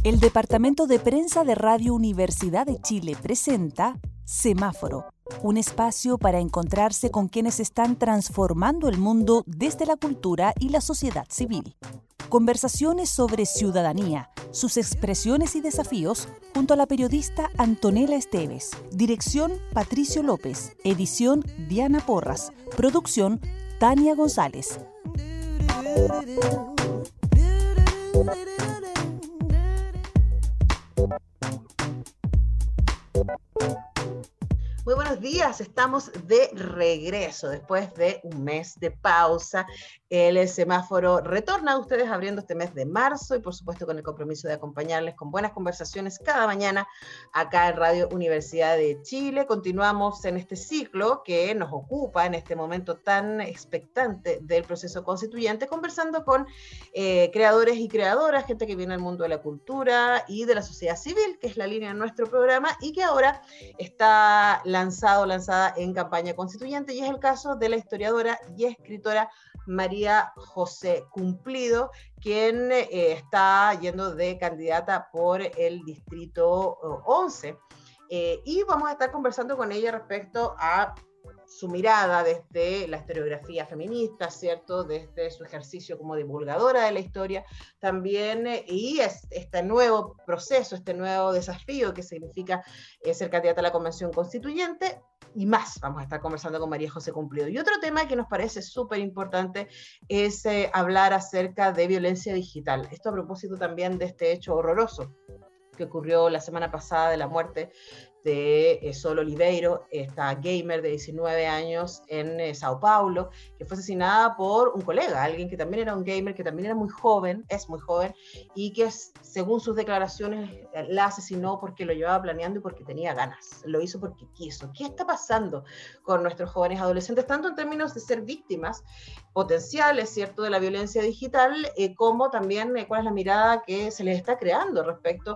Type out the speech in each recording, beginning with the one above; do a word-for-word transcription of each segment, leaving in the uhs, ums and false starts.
El Departamento de Prensa de Radio Universidad de Chile presenta Semáforo, un espacio para encontrarse con quienes están transformando el mundo desde la cultura y la sociedad civil. Conversaciones sobre ciudadanía, sus expresiones y desafíos, junto a la periodista Antonella Esteves. Dirección Patricio López. Edición Diana Porras. Producción Tania González. Muy buenos días, estamos de regreso después de un mes de pausa. El semáforo retorna a ustedes abriendo este mes de marzo y por supuesto con el compromiso de acompañarles con buenas conversaciones cada mañana acá en Radio Universidad de Chile. Continuamos en este ciclo que nos ocupa en este momento tan expectante del proceso constituyente, conversando con eh, creadores y creadoras, gente que viene del mundo de la cultura y de la sociedad civil, que es la línea de nuestro programa y que ahora está lanzado, lanzada en campaña constituyente, y es el caso de la historiadora y escritora María José Cumplido, quien eh, está yendo de candidata por el distrito once. Eh, y vamos a estar conversando con ella respecto a su mirada desde la historiografía feminista, ¿cierto? Desde su ejercicio como divulgadora de la historia también, eh, y es, este nuevo proceso, este nuevo desafío que significa eh, ser candidata a la Convención Constituyente, y más. Vamos a estar conversando con María José Cumplido. Y otro tema que nos parece súper importante es eh, hablar acerca de violencia digital. Esto a propósito también de este hecho horroroso que ocurrió la semana pasada de la muerte de eh, Sol Oliveiro, esta gamer de diecinueve años en eh, Sao Paulo, que fue asesinada por un colega, alguien que también era un gamer, que también era muy joven, es muy joven, y que según sus declaraciones la asesinó porque lo llevaba planeando y porque tenía ganas, lo hizo porque quiso. ¿Qué está pasando con nuestros jóvenes adolescentes, tanto en términos de ser víctimas potenciales, ¿cierto?, de la violencia digital, eh, como también eh, cuál es la mirada que se les está creando respecto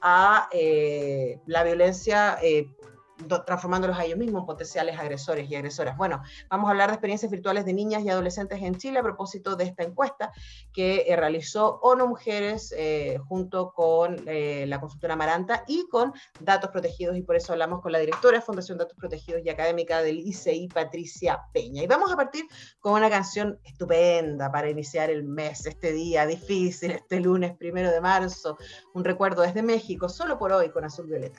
a eh, la violencia Eh, transformándolos a ellos mismos en potenciales agresores y agresoras. Bueno, vamos a hablar de experiencias virtuales de niñas y adolescentes en Chile a propósito de esta encuesta que eh, realizó ONU Mujeres eh, junto con eh, la consultora Amaranta y con Datos Protegidos, y por eso hablamos con la directora de Fundación Datos Protegidos y académica del I C I, Patricia Peña. Y vamos a partir con una canción estupenda para iniciar el mes, este día difícil, este lunes primero de marzo, un recuerdo desde México, Solo por Hoy con Azul Violeta.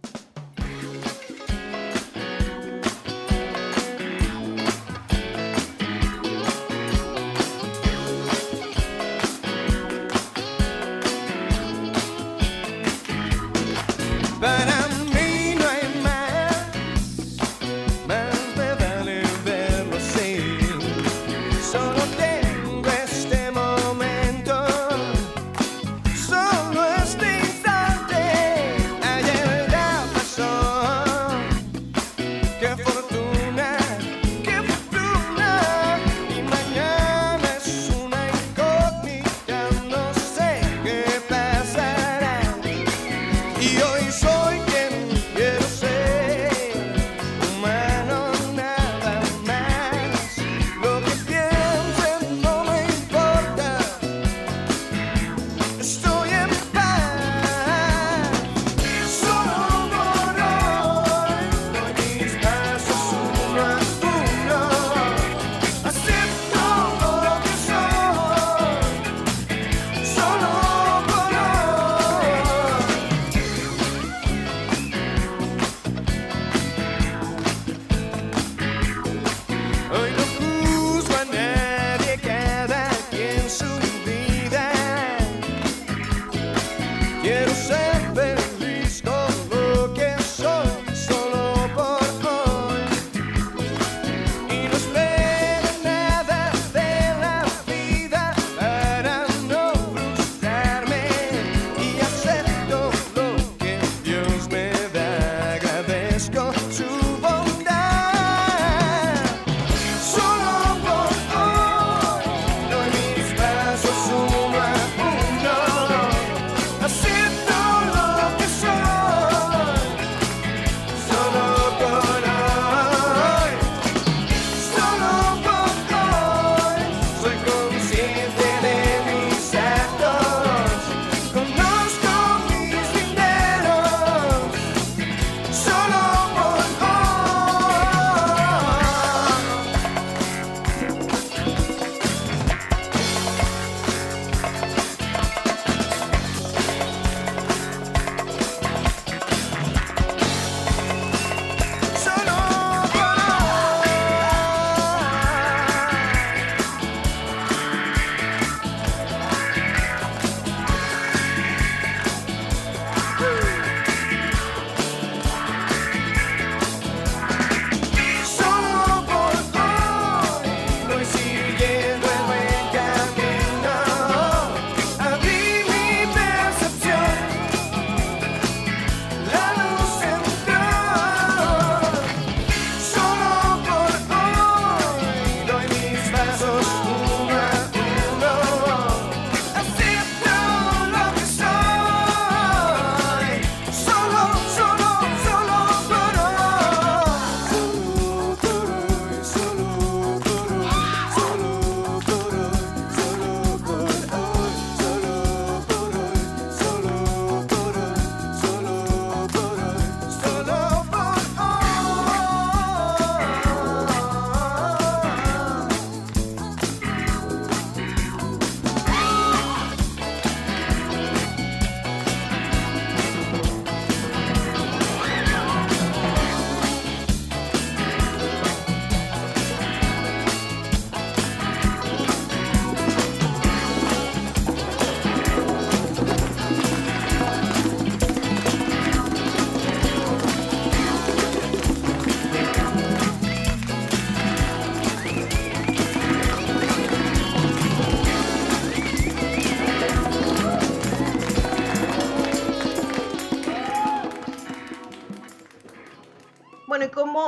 Para mí no hay más, más me vale verlo así. Solo tengo este momento, solo este instante. Ayer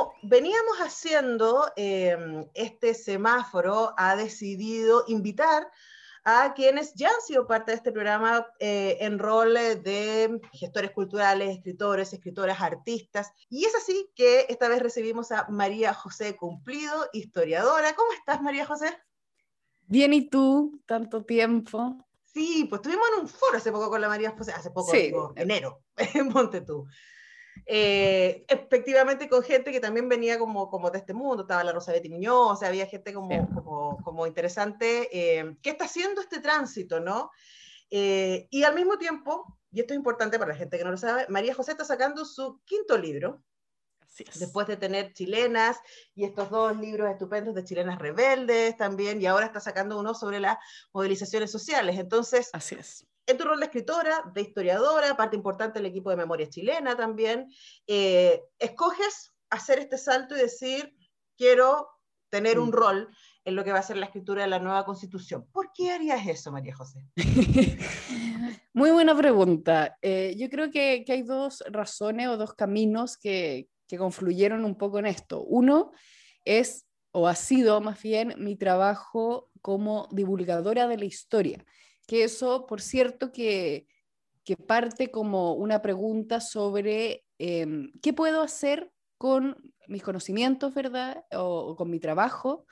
como veníamos haciendo, eh, este semáforo ha decidido invitar a quienes ya han sido parte de este programa eh, en rol de gestores culturales, escritores, escritoras, artistas. Y es así que esta vez recibimos a María José Cumplido, historiadora. ¿Cómo estás, María José? Bien, ¿y tú? Tanto tiempo. Sí, pues estuvimos en un foro hace poco con la María José, hace poco, Sí. digo, enero, en Montetú. Eh, efectivamente con gente que también venía como, como de este mundo, estaba la Rosa Betty Muñoz, o sea, había gente como, Sí. como, como interesante, eh, que está haciendo este tránsito, ¿no? Eh, y al mismo tiempo, y esto es importante para la gente que no lo sabe, María José está sacando su quinto libro, Así es. después de tener Chilenas y estos dos libros estupendos de Chilenas Rebeldes también, y ahora está sacando uno sobre las movilizaciones sociales. Entonces, Así es. en tu rol de escritora, de historiadora, parte importante del equipo de memoria chilena también, eh, escoges hacer este salto y decir, quiero tener un Mm. rol en lo que va a ser la escritura de la nueva Constitución. ¿Por qué harías eso, María José? Muy buena pregunta. Eh, yo creo que, que hay dos razones o dos caminos que, que confluyeron un poco en esto. Uno es, o ha sido más bien, mi trabajo como divulgadora de la historia, que eso, por cierto, que, que parte como una pregunta sobre eh, qué puedo hacer con mis conocimientos, ¿verdad? O, o con mi trabajo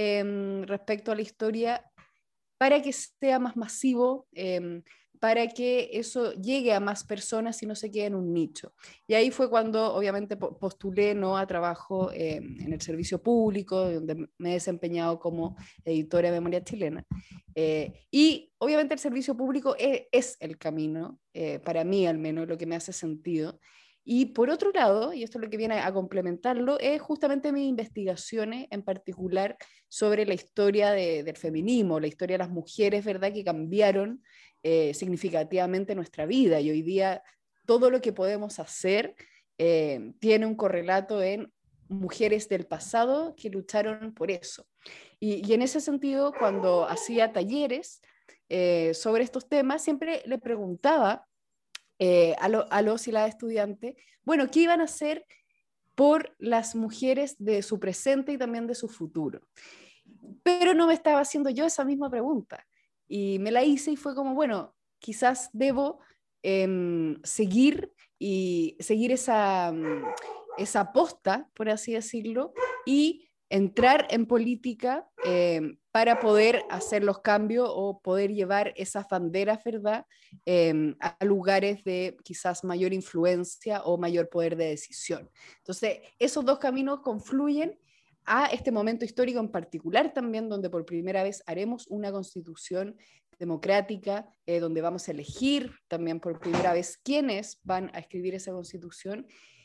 eh, respecto a la historia para que sea más masivo, eh, para que eso llegue a más personas y no se quede en un nicho. Y ahí fue cuando obviamente postulé, ¿no?, a trabajo eh, en el servicio público, donde me he desempeñado como editora de memoria chilena. Eh, y obviamente el servicio público es, es el camino, eh, para mí al menos, lo que me hace sentido. Y por otro lado, y esto es lo que viene a complementarlo, es justamente mis investigaciones en particular sobre la historia de, del feminismo, la historia de las mujeres, ¿verdad?, que cambiaron eh, significativamente nuestra vida. Y hoy día todo lo que podemos hacer eh, tiene un correlato en mujeres del pasado que lucharon por eso. Y, y en ese sentido, cuando hacía talleres eh, sobre estos temas, siempre le preguntaba eh, a, lo, a los y las estudiantes, bueno, ¿qué iban a hacer por las mujeres de su presente y también de su futuro? Pero no me estaba haciendo yo esa misma pregunta. Y me la hice y fue como, bueno, quizás debo eh, seguir y seguir esa, esa posta, por así decirlo, y entrar en política eh, para poder hacer los cambios o poder llevar esas banderas, ¿verdad?, eh, a lugares de quizás mayor influencia o mayor poder de decisión. Entonces, esos dos caminos confluyen a este momento histórico en particular también, donde por primera vez haremos una constitución democrática, eh, donde vamos a elegir también por primera vez quiénes van a escribir esa constitución,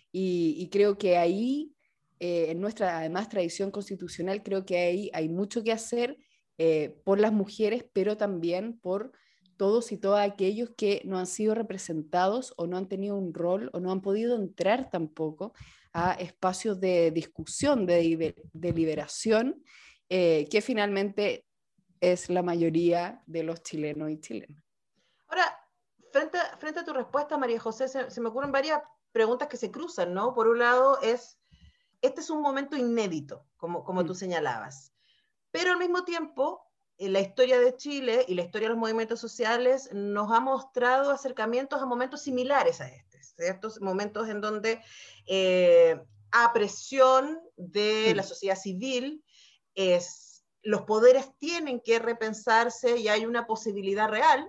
y, y creo que ahí, eh, en nuestra además tradición constitucional, creo que ahí hay mucho que hacer eh, por las mujeres, pero también por todos y todas aquellos que no han sido representados o no han tenido un rol o no han podido entrar tampoco a espacios de discusión, de deliberación, eh, que finalmente es la mayoría de los chilenos y chilenas. Ahora, frente a, frente a tu respuesta, María José, se, se me ocurren varias preguntas que se cruzan, ¿no? Por un lado es, este es un momento inédito, como, como mm. tú señalabas, pero al mismo tiempo, la historia de Chile y la historia de los movimientos sociales nos ha mostrado acercamientos a momentos similares a este, ciertos momentos en donde eh, a presión de mm. la sociedad civil es, los poderes tienen que repensarse y hay una posibilidad real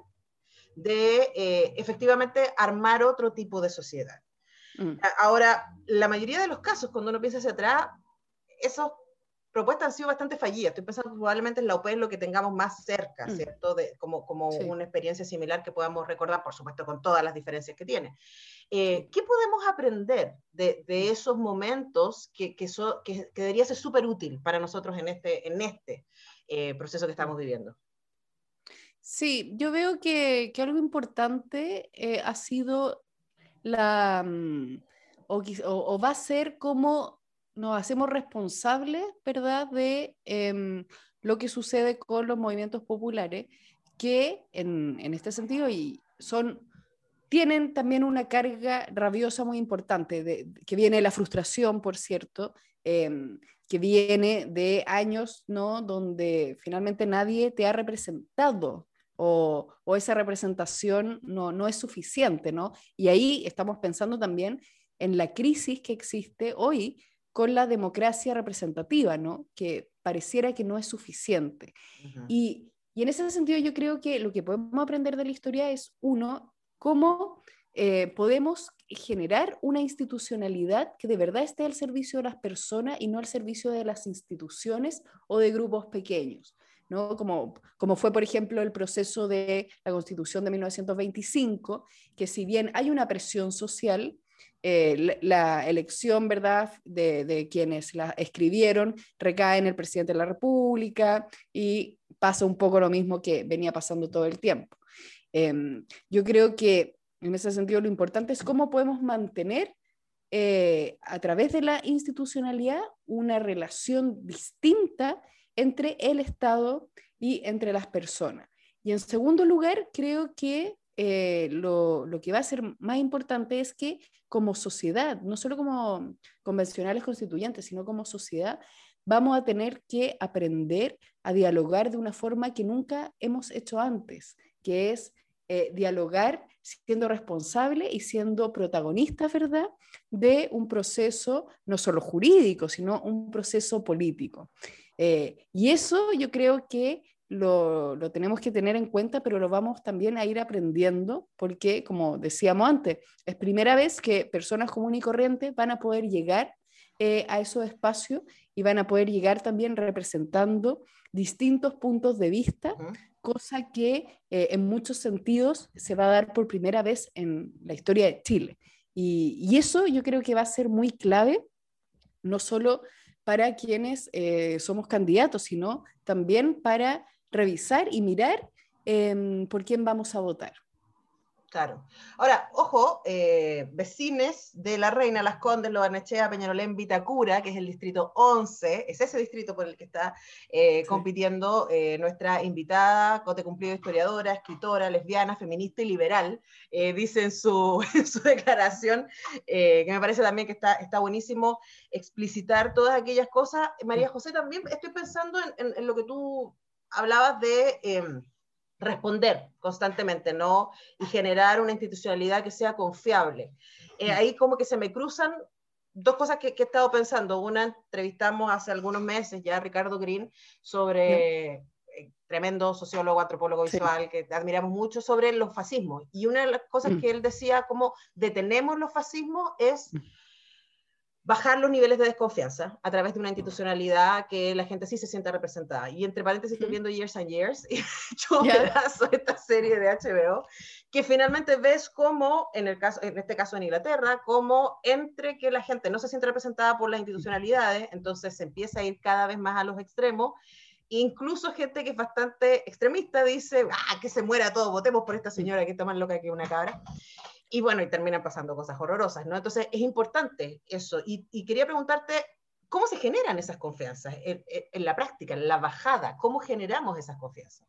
de eh, efectivamente armar otro tipo de sociedad. Mm. Ahora, la mayoría de los casos, cuando uno piensa hacia atrás, esos propuestas han sido bastante fallidas. Estoy pensando probablemente en la U P E, lo que tengamos más cerca, mm. ¿cierto? De, como como sí. una experiencia similar que podamos recordar, por supuesto, con todas las diferencias que tiene. Eh, sí. ¿Qué podemos aprender de, de esos momentos que, que, so, que, que debería ser súper útil para nosotros en este, en este eh, proceso que estamos viviendo? Sí, yo veo que, que algo importante eh, ha sido la, o, o, o va a ser cómo nos hacemos responsables, ¿verdad?, de eh, lo que sucede con los movimientos populares, que en, en este sentido y son tienen también una carga rabiosa muy importante, de, que viene de la frustración, por cierto, eh, que viene de años, ¿no?, donde finalmente nadie te ha representado, o, o esa representación no, no es suficiente, ¿no? Y ahí estamos pensando también en la crisis que existe hoy con la democracia representativa, ¿no?, que pareciera que no es suficiente. Uh-huh. Y, y en ese sentido yo creo que lo que podemos aprender de la historia es, uno, cómo eh, podemos generar una institucionalidad que de verdad esté al servicio de las personas y no al servicio de las instituciones o de grupos pequeños, ¿no? Como, como fue, por ejemplo, el proceso de la Constitución de mil novecientos veinticinco, que si bien hay una presión social, Eh, la, la elección, ¿verdad?, de, de quienes la escribieron recae en el presidente de la República y pasa un poco lo mismo que venía pasando todo el tiempo. Eh, yo creo que en ese sentido lo importante es cómo podemos mantener eh, a través de la institucionalidad una relación distinta entre el Estado y entre las personas. Y en segundo lugar, creo que Eh, lo, lo que va a ser más importante es que como sociedad, no solo como convencionales constituyentes, sino como sociedad, vamos a tener que aprender a dialogar de una forma que nunca hemos hecho antes, que es eh, dialogar siendo responsable y siendo protagonista, ¿verdad?, de un proceso no solo jurídico, sino un proceso político. Eh, y eso yo creo que Lo, lo tenemos que tener en cuenta, pero lo vamos también a ir aprendiendo, porque, como decíamos antes, es primera vez que personas comunes y corrientes van a poder llegar eh, a esos espacios y van a poder llegar también representando distintos puntos de vista, uh-huh. cosa que eh, en muchos sentidos se va a dar por primera vez en la historia de Chile. Y, y eso yo creo que va a ser muy clave, no solo para quienes eh, somos candidatos, sino también para revisar y mirar eh, por quién vamos a votar. Claro. Ahora, ojo, eh, vecines de La Reina, Las Condes, Lo Barnechea, Peñalolén, Vitacura, que es el distrito once, es ese distrito por el que está eh, sí. compitiendo eh, nuestra invitada, Cote Cumplido, historiadora, escritora, lesbiana, feminista y liberal, eh, dice en su, en su declaración, eh, que me parece también que está, está buenísimo explicitar todas aquellas cosas. María José, también estoy pensando en, en, en lo que tú hablabas de... Eh, responder constantemente, ¿no? Y generar una institucionalidad que sea confiable. Eh, ahí como que se me cruzan dos cosas que, que he estado pensando. Una, entrevistamos hace algunos meses ya a Ricardo Green sobre, eh, tremendo sociólogo, antropólogo visual, sí. que admiramos mucho, sobre los fascismos. Y una de las cosas mm. que él decía, como detenemos los fascismos, es... bajar los niveles de desconfianza a través de una institucionalidad que la gente sí se sienta representada. Y entre paréntesis estoy viendo Years and Years, y he hecho un yeah. pedazo de esta serie de H B O, que finalmente ves cómo, en, el caso, en este caso en Inglaterra, cómo entre que la gente no se siente representada por las institucionalidades, entonces se empieza a ir cada vez más a los extremos, incluso gente que es bastante extremista dice, ah, que se muera todo, votemos por esta señora que está más loca que una cabra. Y bueno, y terminan pasando cosas horrorosas, ¿no? Entonces es importante eso. Y, y quería preguntarte, ¿cómo se generan esas confianzas en, en, en la práctica, en la bajada? ¿Cómo generamos esas confianzas?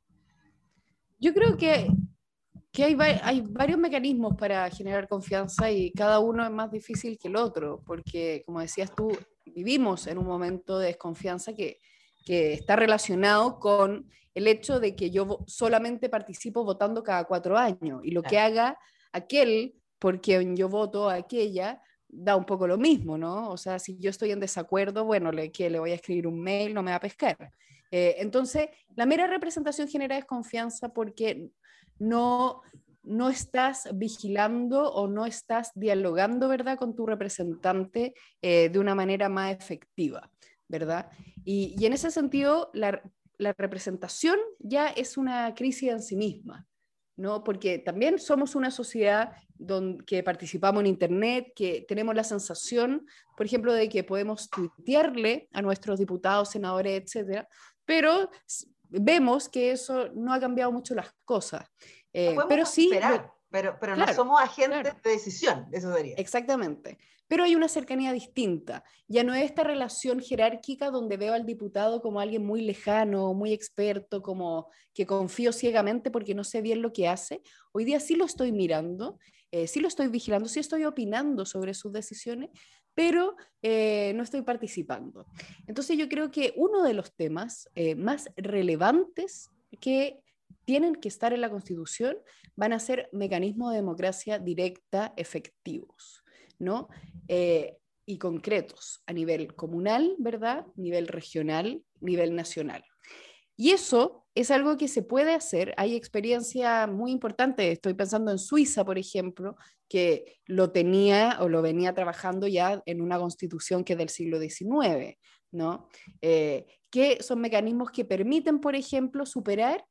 Yo creo que, que hay, hay varios mecanismos para generar confianza y cada uno es más difícil que el otro, porque, como decías tú, vivimos en un momento de desconfianza que, que está relacionado con el hecho de que yo solamente participo votando cada cuatro años y lo claro. que haga aquel por quien yo voto, aquella, da un poco lo mismo, ¿no? O sea, si yo estoy en desacuerdo, bueno, le, que le voy a escribir un mail, no me va a pescar. Eh, entonces, la mera representación genera desconfianza porque no, no estás vigilando o no estás dialogando, ¿verdad?, con tu representante eh, de una manera más efectiva, ¿verdad? Y, y en ese sentido, la, la representación ya es una crisis en sí misma, ¿no? Porque también somos una sociedad donde, que participamos en Internet, que tenemos la sensación, por ejemplo, de que podemos tuitearle a nuestros diputados, senadores, etcétera, pero vemos que eso no ha cambiado mucho las cosas. Eh, pero sí, esperar, pero, pero Claro, no somos agentes claro. de decisión, eso sería. Exactamente. Pero hay una cercanía distinta. Ya no es esta relación jerárquica donde veo al diputado como alguien muy lejano, muy experto, como que confío ciegamente porque no sé bien lo que hace. Hoy día sí lo estoy mirando, eh, sí lo estoy vigilando, sí estoy opinando sobre sus decisiones, pero eh, no estoy participando. Entonces yo creo que uno de los temas eh, más relevantes que tienen que estar en la Constitución van a ser mecanismos de democracia directa efectivos, ¿no? Eh, y concretos a nivel comunal, ¿verdad? Nivel regional, nivel nacional. Y eso es algo que se puede hacer. Hay experiencia muy importante. Estoy pensando en Suiza, por ejemplo, que lo tenía o lo venía trabajando ya en una constitución que es del siglo diecinueve, ¿no? Eh, que son mecanismos que permiten, por ejemplo, superar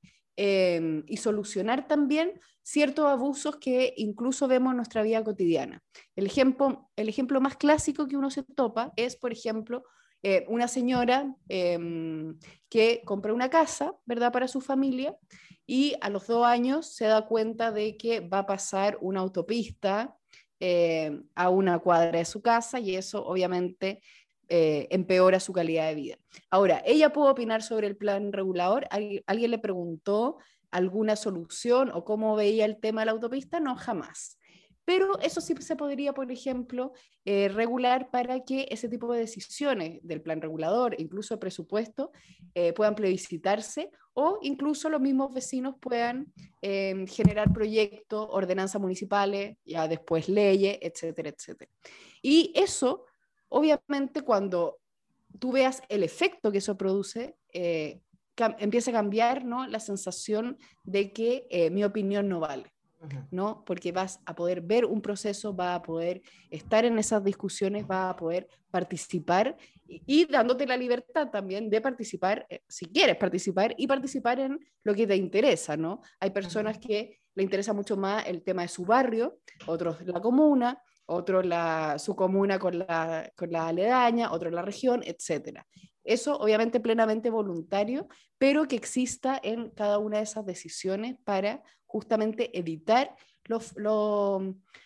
eh, y solucionar también ciertos abusos que incluso vemos en nuestra vida cotidiana. El ejemplo, el ejemplo más clásico que uno se topa es, por ejemplo, eh, una señora eh, que compra una casa, ¿verdad?, para su familia, y a los dos años se da cuenta de que va a pasar una autopista eh, a una cuadra de su casa, y eso obviamente eh, empeora su calidad de vida. Ahora, ella puede opinar sobre el plan regulador. ¿Alguien, alguien le preguntó alguna solución o cómo veía el tema de la autopista? No, jamás. Pero eso sí se podría, por ejemplo, eh, regular para que ese tipo de decisiones del plan regulador, incluso el presupuesto, eh, puedan plebiscitarse, o incluso los mismos vecinos puedan eh, generar proyectos, ordenanzas municipales, ya después leyes, etcétera, etcétera. Y eso, obviamente, cuando tú veas el efecto que eso produce, eh, empieza a cambiar, ¿no?, la sensación de que eh, mi opinión no vale, ¿no? Porque vas a poder ver un proceso, vas a poder estar en esas discusiones, vas a poder participar y, y dándote la libertad también de participar, eh, si quieres participar, y participar en lo que te interesa, ¿no? Hay personas que le interesa mucho más el tema de su barrio, otros la comuna, otros la, su comuna con la, con la aledaña, otros la región, etcétera. Eso obviamente plenamente voluntario, pero que exista en cada una de esas decisiones para justamente evitar los, los,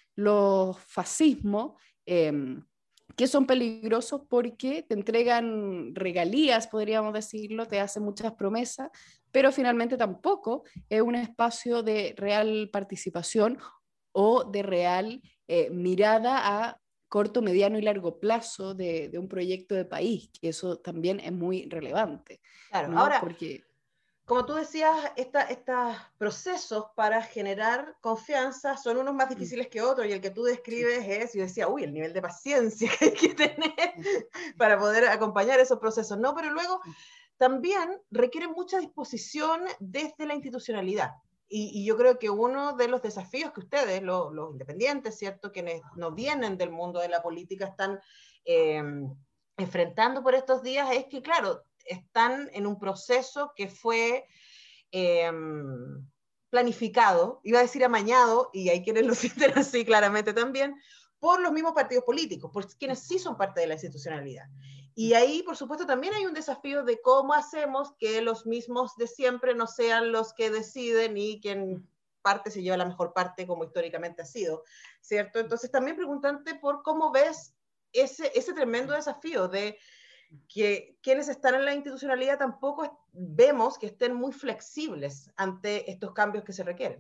los fascismos eh, que son peligrosos porque te entregan regalías, podríamos decirlo, te hacen muchas promesas, pero finalmente tampoco es un espacio de real participación o de real eh, mirada a corto, mediano y largo plazo de, de un proyecto de país, que eso también es muy relevante, Claro, ¿no? ahora, Porque como tú decías, esta, estos procesos para generar confianza son unos más mm, difíciles que otros, y el que tú sí, describes es, yo decía, uy, el nivel de paciencia que hay que tener sí, para poder acompañar esos procesos, ¿no? Pero luego sí. también requiere mucha disposición desde la institucionalidad. Y, y yo creo que uno de los desafíos que ustedes, los, los independientes, ¿cierto?, quienes no vienen del mundo de la política, están eh, enfrentando por estos días, es que, claro, están en un proceso que fue eh, planificado, iba a decir amañado, y hay quienes lo sienten así claramente también, por los mismos partidos políticos, por quienes sí son parte de la institucionalidad. Y ahí, por supuesto, también hay un desafío de cómo hacemos que los mismos de siempre no sean los que deciden y quien parte se lleva la mejor parte, como históricamente ha sido, ¿cierto? Entonces, también preguntarte por cómo ves ese, ese tremendo desafío de que quienes están en la institucionalidad tampoco vemos que estén muy flexibles ante estos cambios que se requieren.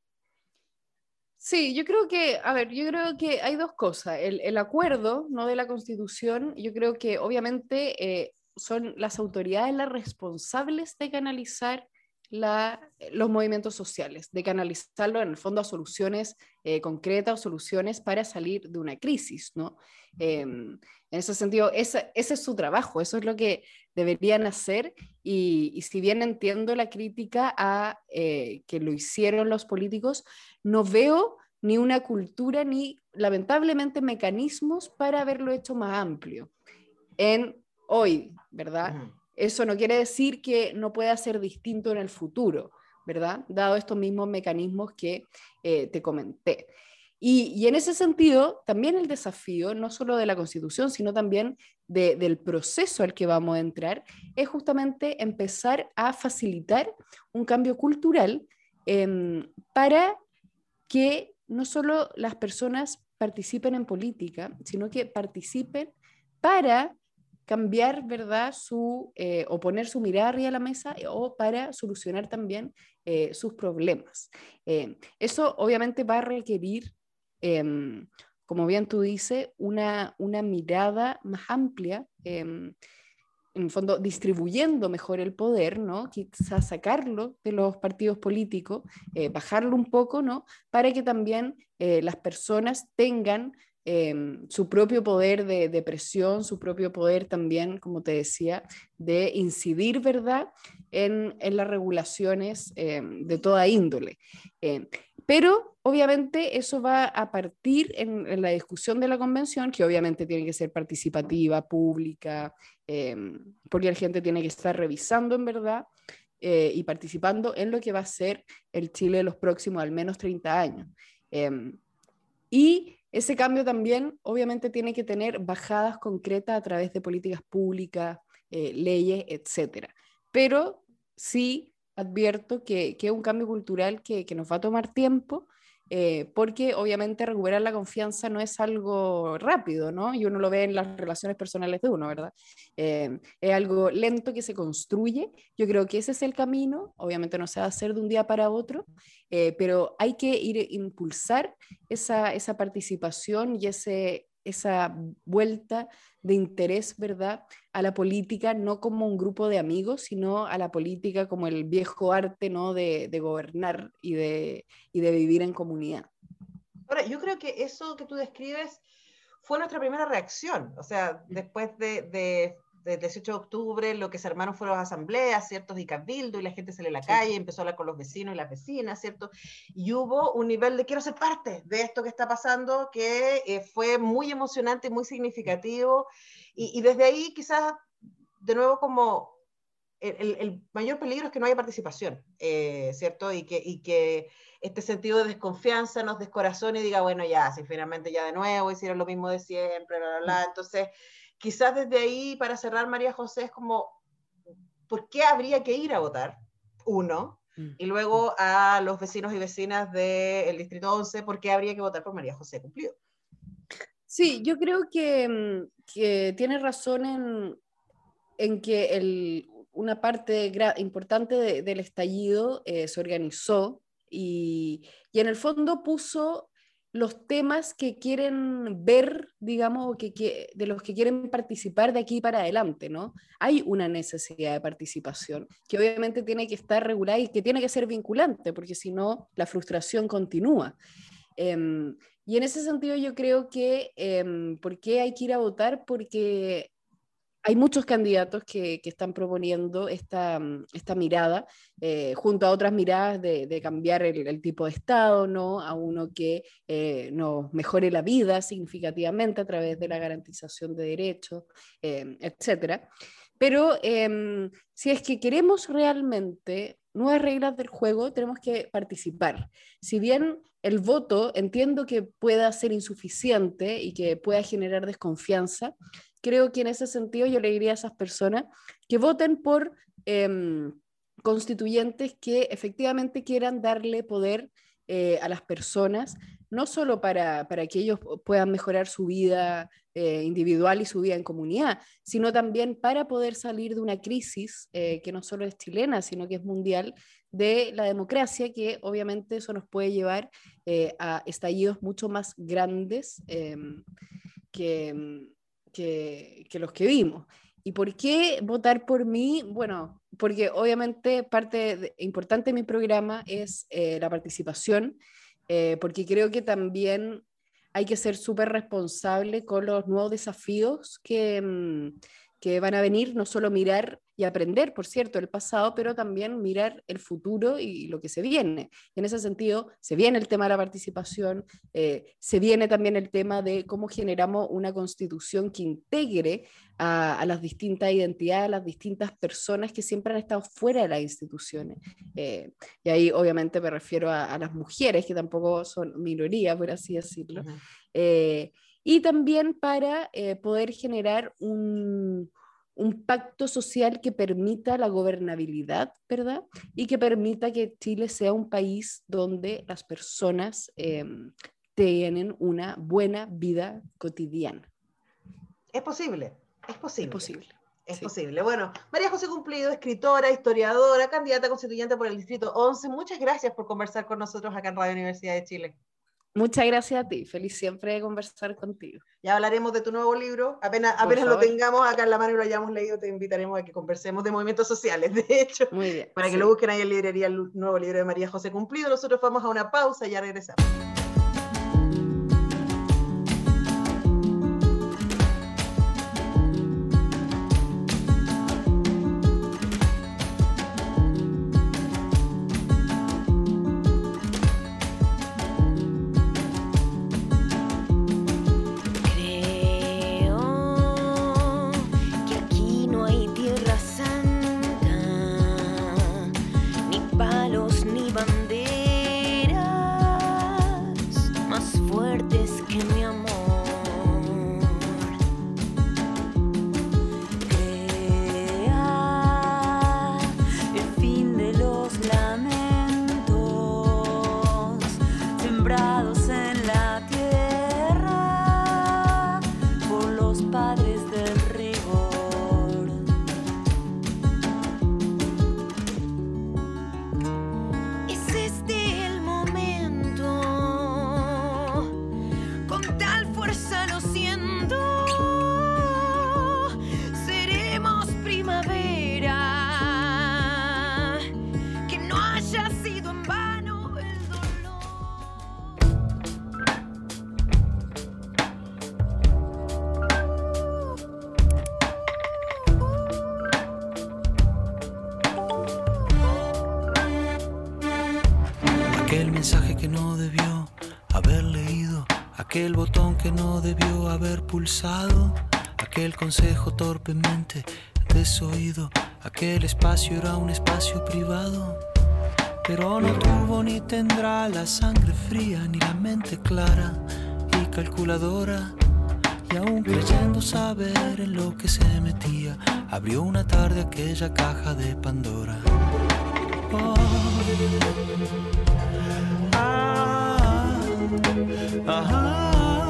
Sí, yo creo que, a ver, yo creo que hay dos cosas. El, el acuerdo, ¿no?, de la Constitución, yo creo que obviamente eh, son las autoridades las responsables de canalizar la, los movimientos sociales, de canalizarlo en el fondo a soluciones eh, concretas o soluciones para salir de una crisis, ¿no? Eh, en ese sentido, ese, ese es su trabajo, eso es lo que deberían hacer, y, y si bien entiendo la crítica a eh, que lo hicieron los políticos, no veo ni una cultura ni lamentablemente mecanismos para haberlo hecho más amplio en hoy, ¿verdad? Uh-huh. Eso no quiere decir que no pueda ser distinto en el futuro, ¿verdad? Dado estos mismos mecanismos que eh, te comenté. Y, y en ese sentido, también el desafío, no solo de la Constitución, sino también de, del proceso al que vamos a entrar, es justamente empezar a facilitar un cambio cultural eh, para que no solo las personas participen en política, sino que participen para cambiar, ¿verdad?, su, eh, o poner su mirada arriba de la mesa o para solucionar también eh, sus problemas. Eh, eso obviamente va a requerir, eh, como bien tú dices, una, una mirada más amplia, eh, en el fondo distribuyendo mejor el poder, ¿no? Quizás sacarlo de los partidos políticos, eh, bajarlo un poco, ¿no? Para que también eh, las personas tengan eh, su propio poder de, de presión, su propio poder también, como te decía, de incidir, ¿verdad?, en, en las regulaciones eh, de toda índole. Eh, pero obviamente eso va a partir en, en la discusión de la convención, que obviamente tiene que ser participativa, pública, eh, porque la gente tiene que estar revisando en verdad eh, y participando en lo que va a ser el Chile de los próximos al menos treinta años. Eh, y ese cambio también obviamente tiene que tener bajadas concretas a través de políticas públicas, eh, leyes, etcétera. Pero sí advierto que, que es un cambio cultural que, que nos va a tomar tiempo, eh, porque obviamente recuperar la confianza no es algo rápido, ¿no? Y uno lo ve en las relaciones personales de uno, ¿verdad? Eh, es algo lento que se construye. Yo creo que ese es el camino. Obviamente no se va a hacer de un día para otro, eh, pero hay que ir a impulsar esa, esa participación y ese, esa vuelta de interés, ¿verdad?, a la política, no como un grupo de amigos, sino a la política como el viejo arte, ¿no?, de, de gobernar y de, y de vivir en comunidad. Ahora, yo creo que eso que tú describes fue nuestra primera reacción, o sea, después de, de, del dieciocho de octubre, lo que se armaron fueron las asambleas, ¿cierto?, y cabildo, y la gente salió a la calle, empezó a hablar con los vecinos y las vecinas, ¿cierto?, y hubo un nivel de quiero ser parte de esto que está pasando, que eh, fue muy emocionante, muy significativo, y, y desde ahí quizás, de nuevo, como el, el mayor peligro es que no haya participación, eh, ¿cierto?, y que, y que este sentido de desconfianza nos descorazone y diga, bueno, ya, si finalmente ya de nuevo hicieron lo mismo de siempre, bla, bla, bla. Entonces, quizás desde ahí, para cerrar, María José, es como, ¿por qué habría que ir a votar? Uno, y luego a los vecinos y vecinas del Distrito once, ¿por qué habría que votar por María José Cumplido? Sí, yo creo que, que tiene razón en, en que el, una parte importante de, del estallido eh, se organizó y, y en el fondo puso los temas que quieren ver, digamos, que, que, de los que quieren participar de aquí para adelante, ¿no? Hay una necesidad de participación que obviamente tiene que estar regulada y que tiene que ser vinculante, porque si no, la frustración continúa. Eh, y en ese sentido yo creo que, eh, ¿por qué hay que ir a votar? Porque hay muchos candidatos que, que están proponiendo esta, esta mirada, eh, junto a otras miradas de, de cambiar el, el tipo de Estado, ¿no?, a uno que eh, nos mejore la vida significativamente a través de la garantización de derechos, eh, etcétera. Pero eh, si es que queremos realmente nuevas reglas del juego, tenemos que participar. Si bien el voto entiendo que pueda ser insuficiente y que pueda generar desconfianza, creo que en ese sentido yo le diría a esas personas que voten por eh, constituyentes que efectivamente quieran darle poder eh, a las personas, no solo para, para que ellos puedan mejorar su vida eh, individual y su vida en comunidad, sino también para poder salir de una crisis eh, que no solo es chilena, sino que es mundial, de la democracia, que obviamente eso nos puede llevar eh, a estallidos mucho más grandes eh, que, que, que los que vimos. ¿Y por qué votar por mí? Bueno, porque obviamente parte de, importante de mi programa es eh, la participación, eh, porque creo que también hay que ser súper responsable con los nuevos desafíos que, que van a venir, no solo mirar y aprender, por cierto, el pasado, pero también mirar el futuro y lo que se viene. En ese sentido, se viene el tema de la participación, eh, se viene también el tema de cómo generamos una constitución que integre a, a las distintas identidades, a las distintas personas que siempre han estado fuera de las instituciones. Eh, y ahí obviamente me refiero a, a las mujeres, que tampoco son minoría, por así decirlo. Uh-huh. eh, y también para eh, poder generar un un pacto social que permita la gobernabilidad, ¿verdad? Y que permita que Chile sea un país donde las personas eh, tienen una buena vida cotidiana. Es posible, es posible. Es posible. Es Sí. posible. Bueno, María José Cumplido, escritora, historiadora, candidata constituyente por el Distrito once. Muchas gracias por conversar con nosotros acá en Radio Universidad de Chile. Muchas gracias a ti. Feliz siempre de conversar contigo. Ya hablaremos de tu nuevo libro. Apenas, apenas lo tengamos acá en la mano y lo hayamos leído, te invitaremos a que conversemos de movimientos sociales, de hecho. Muy bien. Para que sí. lo busquen ahí en librería, el nuevo libro de María José Cumplido. Nosotros vamos a una pausa y ya regresamos. Aquel botón que no debió haber pulsado, aquel consejo torpemente desoído, aquel espacio era un espacio privado, pero no tuvo ni tendrá la sangre fría ni la mente clara y calculadora, y aún creyendo saber en lo que se metía, abrió una tarde aquella caja de Pandora. Oh. Ajá.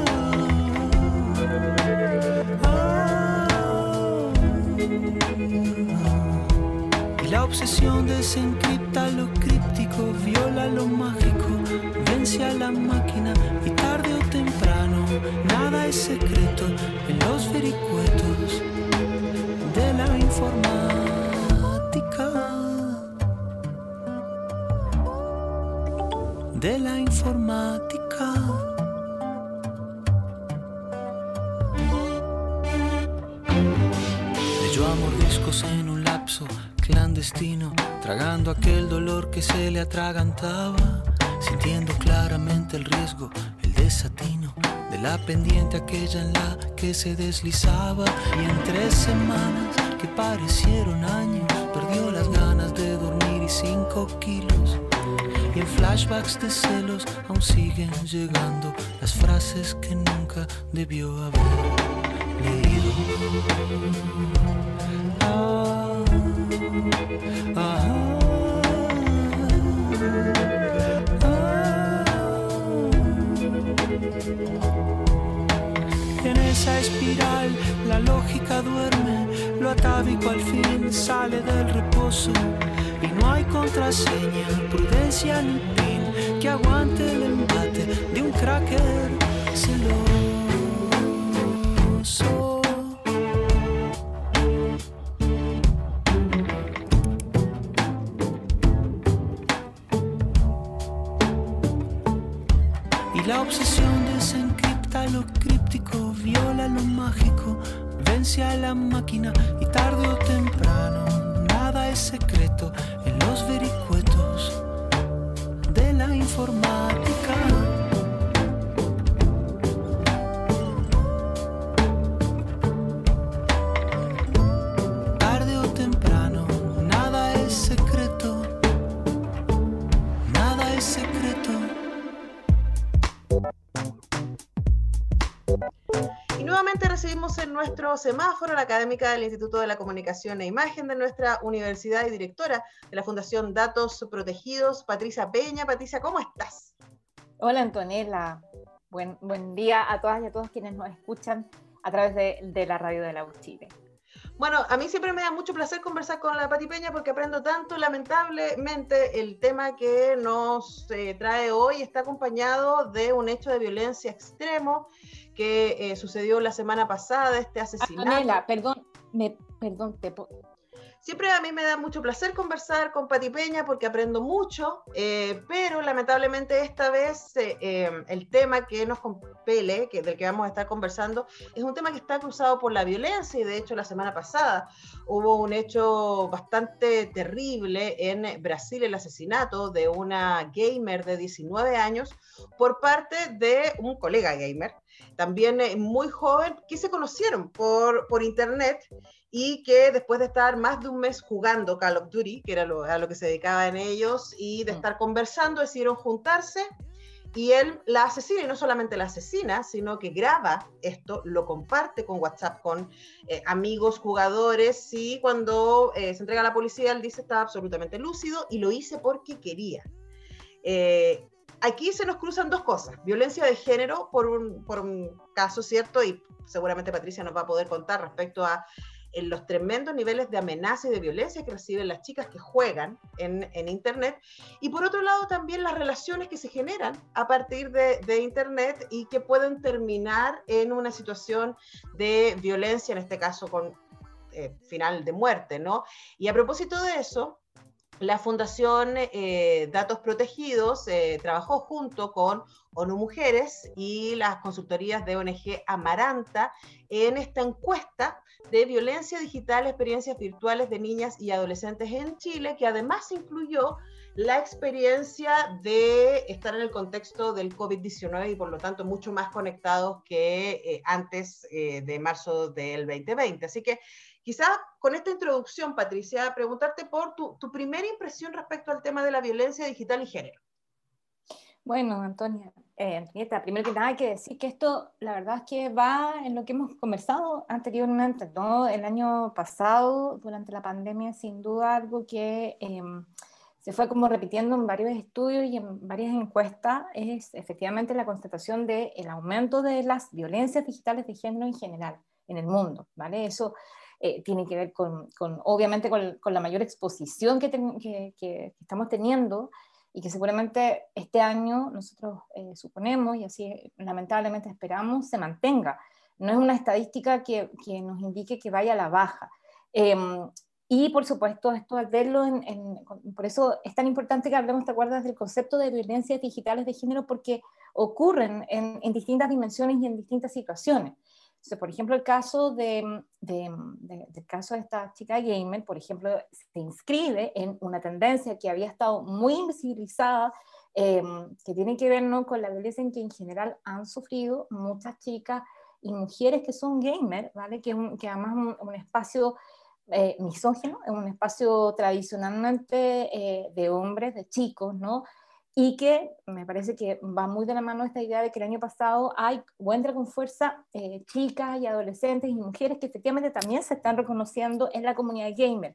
Y la obsesión desencripta lo críptico, viola lo mágico, vence a la máquina y tarde o temprano nada es secreto en los vericuetos de la informática. De la informática. Leyó a mordiscos en un lapso clandestino, tragando aquel dolor que se le atragantaba, sintiendo claramente el riesgo, el desatino de la pendiente aquella en la que se deslizaba, y en tres semanas que parecieron años perdió las ganas de dormir y cinco kilos. Y en flashbacks de celos aún siguen llegando las frases que nunca debió haber leído. Ah, ah, ah, ah. En esa espiral la lógica duerme, lo atávico al fin sale del reposo. Y no hay contraseña, prudencia ni pin que aguante el embate de un cracker celoso. Y la obsesión desencripta lo críptico, viola lo mágico, vence a la máquina y tarde o temprano nada es secreto en los vericuetos de la informática. Tarde o temprano, nada es secreto, nada es secreto. Y nuevamente recibimos en nuestro semáforo a la académica del Instituto de la Comunicación e Imagen de nuestra universidad y directora de la Fundación Datos Protegidos, Patricia Peña. Patricia, ¿cómo estás? Hola Antonella, buen, buen día a todas y a todos quienes nos escuchan a través de, de la radio de la U Chile. Bueno, a mí siempre me da mucho placer conversar con la Pati Peña porque aprendo tanto. Lamentablemente el tema que nos eh, trae hoy está acompañado de un hecho de violencia extremo que eh, sucedió la semana pasada, este asesinato. Antonella, perdón, me, perdón, te Siempre a mí me da mucho placer conversar con Pati Peña porque aprendo mucho, eh, pero lamentablemente esta vez eh, eh, el tema que nos compele, que, del que vamos a estar conversando, es un tema que está cruzado por la violencia y de hecho la semana pasada hubo un hecho bastante terrible en Brasil, el asesinato de una gamer de diecinueve años por parte de un colega gamer, también eh, muy joven, que se conocieron por, por internet y que después de estar más de un mes jugando Call of Duty, que era lo, a lo que se dedicaban ellos, y de estar conversando, decidieron juntarse, y él la asesina, y no solamente la asesina, sino que graba esto, lo comparte con WhatsApp, con eh, amigos, jugadores, y cuando eh, se entrega a la policía, él dice estaba absolutamente lúcido, y lo hice porque quería. Eh, aquí se nos cruzan dos cosas, violencia de género, por un, por un caso, ¿cierto? Y seguramente Patricia nos va a poder contar respecto a en los tremendos niveles de amenaza y de violencia que reciben las chicas que juegan en, en Internet, y por otro lado también las relaciones que se generan a partir de, de Internet y que pueden terminar en una situación de violencia, en este caso con eh, final de muerte, ¿no? Y a propósito de eso, la Fundación eh, Datos Protegidos eh, trabajó junto con ONU Mujeres y las consultorías de O N G Amaranta en esta encuesta de violencia digital, experiencias virtuales de niñas y adolescentes en Chile, que además incluyó la experiencia de estar en el contexto del COVID diecinueve y por lo tanto mucho más conectados que eh, antes eh, de marzo del veinte veinte. Así que quizás con esta introducción, Patricia, preguntarte por tu, tu primera impresión respecto al tema de la violencia digital y género. Bueno, Antonia, eh, Antonieta, primero que nada hay que decir que esto, la verdad es que va en lo que hemos conversado anteriormente, ¿no? El año pasado, durante la pandemia, sin duda algo que eh, se fue como repitiendo en varios estudios y en varias encuestas, es efectivamente la constatación del aumento de las violencias digitales de género en general en el mundo, ¿vale? Eso eh, tiene que ver con, con obviamente, con, con la mayor exposición que, ten, que, que estamos teniendo, y que seguramente este año nosotros eh, suponemos, y así lamentablemente esperamos, se mantenga. No es una estadística que, que nos indique que vaya a la baja. Eh, y por supuesto, esto al verlo, en, en, por eso es tan importante que hablemos, ¿te acuerdas?, del concepto de violencias digitales de género, porque ocurren en, en distintas dimensiones y en distintas situaciones. O sea, por ejemplo, el caso de, de, de, del caso de esta chica gamer, por ejemplo, se inscribe en una tendencia que había estado muy invisibilizada, eh, que tiene que ver, ¿no?, con la violencia en que en general han sufrido muchas chicas y mujeres que son gamer, ¿vale? Que, un, que además es un, un espacio eh, misógino, es un espacio tradicionalmente eh, de hombres, de chicos, ¿no? Y que me parece que va muy de la mano esta idea de que el año pasado hay, o entra con fuerza, eh, chicas y adolescentes y mujeres que efectivamente también se están reconociendo en la comunidad gamer.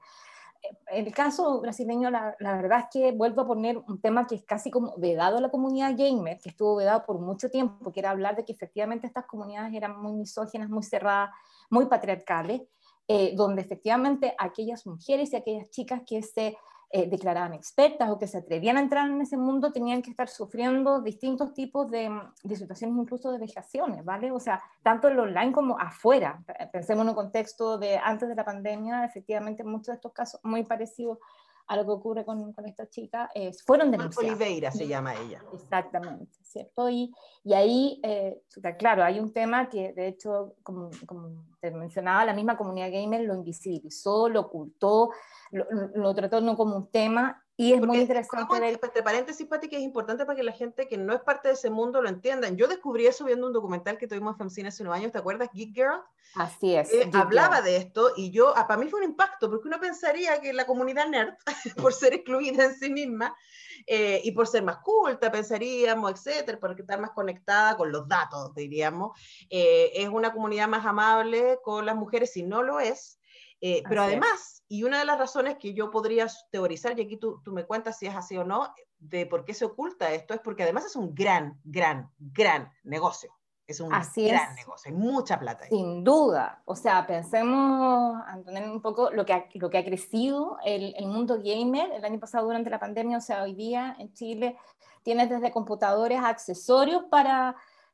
En el caso brasileño, la, la verdad es que vuelvo a poner un tema que es casi como vedado a la comunidad gamer, que estuvo vedado por mucho tiempo, que era hablar de que efectivamente estas comunidades eran muy misóginas, muy cerradas, muy patriarcales, eh, donde efectivamente aquellas mujeres y aquellas chicas que se Eh, declaraban expertas o que se atrevían a entrar en ese mundo tenían que estar sufriendo distintos tipos de, de situaciones, incluso de vejaciones, ¿vale? O sea, tanto en lo online como afuera. Pensemos en un contexto de antes de la pandemia, efectivamente muchos de estos casos muy parecidos a lo que ocurre con, con esta chica eh, fueron denunciados. Oliveira se llama ella. Exactamente, ¿cierto? Y, y ahí, eh, claro, hay un tema que de hecho, como, como te mencionaba, la misma comunidad gamer lo invisibilizó, lo ocultó, lo, lo trató no como un tema, Y es Porque, muy interesante como, ver... entre paréntesis, Pati, que es importante para que la gente que no es parte de ese mundo lo entienda. Yo descubrí eso viendo un documental que tuvimos en FemCine hace unos años, ¿te acuerdas? Geek Girl. Así es, Eh, Geek hablaba Girl. de esto y yo, ah, para mí fue un impacto, porque uno pensaría que la comunidad nerd, por ser excluida en sí misma, eh, y por ser más culta, pensaríamos, etcétera, por estar más conectada con los datos, diríamos, eh, es una comunidad más amable con las mujeres, y no lo es. Eh, pero Así es. además, y una de las razones que yo podría teorizar, y aquí tú, tú me cuentas si es así o no, de por qué se oculta esto, es porque además es un gran, gran, gran negocio. Es un Así gran es. negocio, hay mucha plata ahí. Sin duda, o sea, pensemos, Antonella, un poco lo que ha, lo que ha crecido el, el mundo gamer el año pasado durante la pandemia. O sea, hoy día en Chile tienes desde computadores a accesorios para,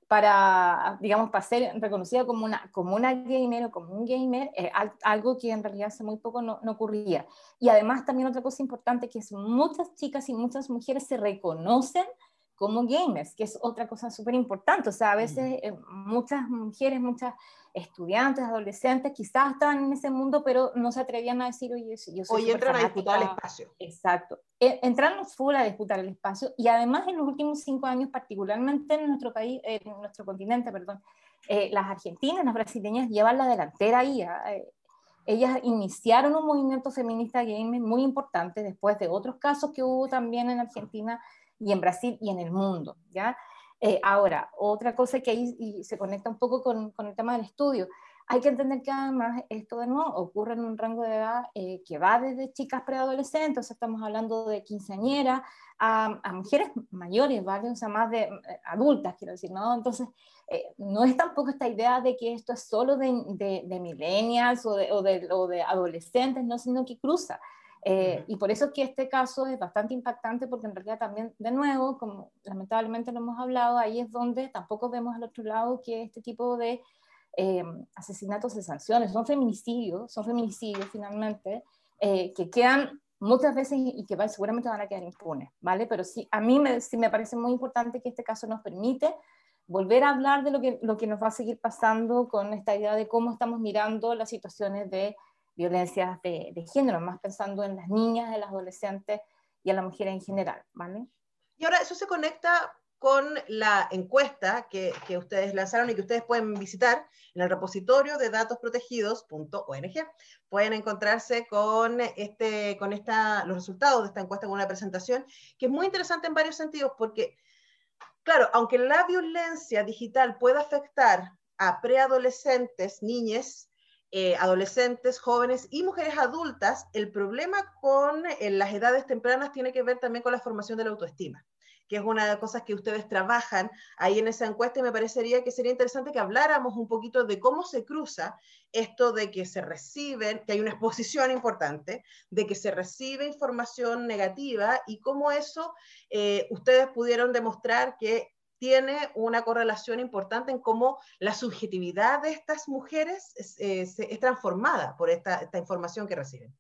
para, digamos, para ser reconocida como una, como una gamer o como un gamer, eh, algo que en realidad hace muy poco no, no ocurría. Y además también otra cosa importante, que es muchas chicas y muchas mujeres se reconocen como gamers, que es otra cosa súper importante. O sea, a veces eh, muchas mujeres, muchas estudiantes, adolescentes, quizás estaban en ese mundo, pero no se atrevían a decir, oye, yo soy Hoy súper entran a disputar el fanática. espacio. Exacto. E entraron full a disputar el espacio, y además en los últimos cinco años, particularmente en nuestro país, en nuestro continente, perdón, eh, las argentinas, las brasileñas llevan la delantera ahí. Eh, ellas iniciaron un movimiento feminista gamer muy importante después de otros casos que hubo también en Argentina y en Brasil y en el mundo, ¿ya? Eh, ahora, otra cosa que ahí y se conecta un poco con, con el tema del estudio, hay que entender que además esto de nuevo ocurre en un rango de edad eh, que va desde chicas preadolescentes, o sea, estamos hablando de quinceañeras, a, a mujeres mayores, ¿vale? O sea, más de eh, adultas, quiero decir, ¿no? Entonces, eh, no es tampoco esta idea de que esto es solo de, de, de millennials o de, o, de, o de adolescentes, ¿no? Sino que cruza. Eh, uh-huh. Y por eso es que este caso es bastante impactante, porque en realidad también, de nuevo, como lamentablemente lo hemos hablado, ahí es donde tampoco vemos al otro lado que este tipo de eh, asesinatos se sancionen. Son feminicidios, son feminicidios finalmente, eh, que quedan muchas veces y que seguramente van a quedar impunes, ¿vale? Pero sí, a mí me, sí me parece muy importante que este caso nos permite volver a hablar de lo que, lo que nos va a seguir pasando con esta idea de cómo estamos mirando las situaciones de violencias de, de género, más pensando en las niñas, en las adolescentes y en las mujeres en general, ¿vale? Y ahora eso se conecta con la encuesta que, que ustedes lanzaron y que ustedes pueden visitar en el repositorio de datos protegidos punto org. Pueden encontrarse con, este, con esta, los resultados de esta encuesta, con una presentación que es muy interesante en varios sentidos, porque, claro, aunque la violencia digital pueda afectar a preadolescentes, niñas, eh, adolescentes, jóvenes y mujeres adultas, el problema con eh, las edades tempranas tiene que ver también con la formación de la autoestima, que es una de las cosas que ustedes trabajan ahí en esa encuesta, y me parecería que sería interesante que habláramos un poquito de cómo se cruza esto de que se reciben, que hay una exposición importante, de que se recibe información negativa, y cómo eso eh, ustedes pudieron demostrar que tiene una correlación importante en cómo la subjetividad de estas mujeres es, es, es transformada por esta, esta información que reciben.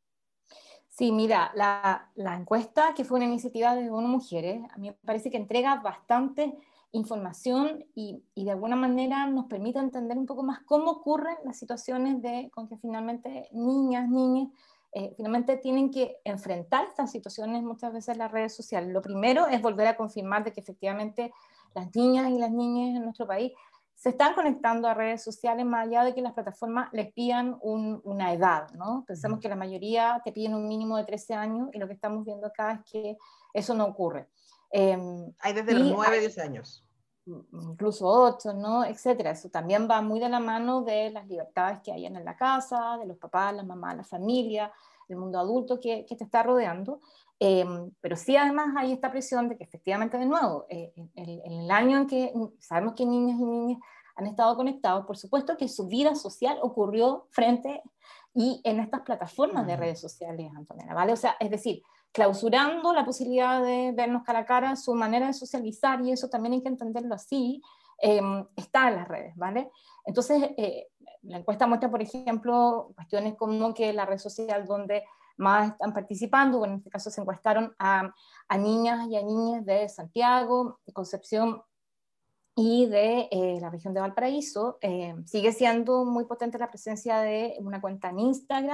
Sí, mira, la, la encuesta, que fue una iniciativa de ONU Mujeres, a mí me parece que entrega bastante información y, y de alguna manera nos permite entender un poco más cómo ocurren las situaciones de, con que finalmente niñas, niñas, eh, finalmente tienen que enfrentar estas situaciones muchas veces en las redes sociales. Lo primero es volver a confirmar de que efectivamente las niñas y las niñas en nuestro país se están conectando a redes sociales, más allá de que las plataformas les pidan un, una edad, ¿no? Pensamos que la mayoría te piden un mínimo de trece años, y lo que estamos viendo acá es que eso no ocurre. Eh, hay desde los nueve, diez años. Incluso ocho, ¿no? Etcétera. Eso también va muy de la mano de las libertades que hay en la casa, de los papás, la mamá, la familia, el mundo adulto que, que te está rodeando. Eh, pero sí, además hay esta presión de que efectivamente, de nuevo, eh, en, en el año en que sabemos que niñas y niñas han estado conectados, por supuesto que su vida social ocurrió frente y en estas plataformas de redes sociales, Antonella, ¿vale? O sea, es decir, clausurando la posibilidad de vernos cara a cara, su manera de socializar, y eso también hay que entenderlo así, eh, está en las redes, ¿vale? Entonces, eh, la encuesta muestra, por ejemplo, cuestiones como que la red social donde más están participando, bueno, en este caso se encuestaron a, a niñas y a niñas de Santiago, de Concepción y de eh, la región de Valparaíso. Eh, sigue siendo muy potente la presencia de una cuenta en Instagram